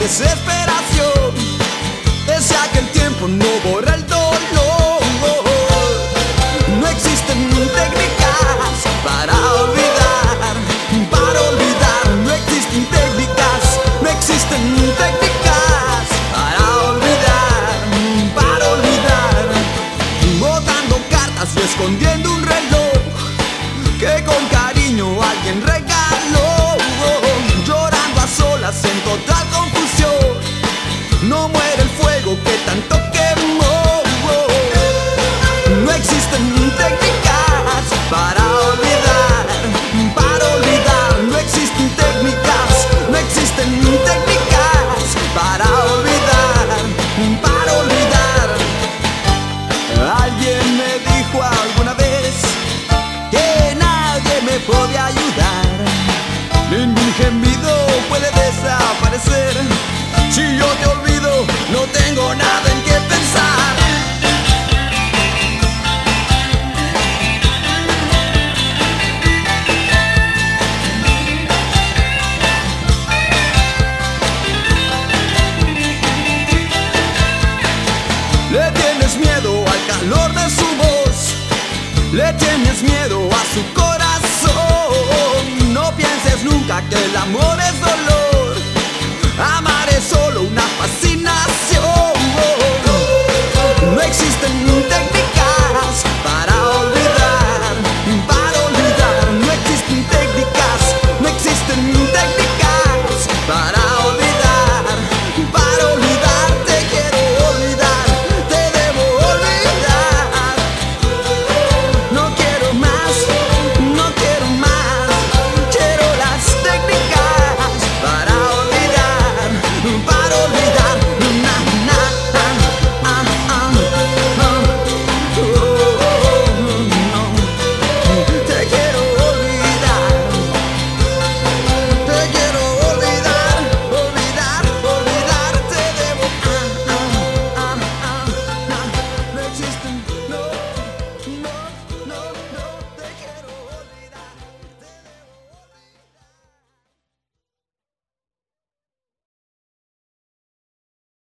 desesperación. Desea que el tiempo no borra el dolor. No existen técnicas para olvidar, para olvidar. No existen técnicas, no existen técnicas para olvidar, para olvidar. Botando cartas y escondiendo un reloj que con cariño alguien regaló. Llorando a solas en total confusión. No muere el fuego que tanto quemó. No existen técnicas para olvidar, para olvidar. No existen técnicas, no existen técnicas para olvidar, para olvidar. Alguien me dijo alguna vez que nadie me puede ayudar. Ningún gemido puede desaparecer. Si yo te olvido, no tengo nada en qué pensar. Le tienes miedo al calor de su voz, le tienes miedo a su corazón. No pienses nunca que el amor es dolor. Amar es solo una fascinación. No existen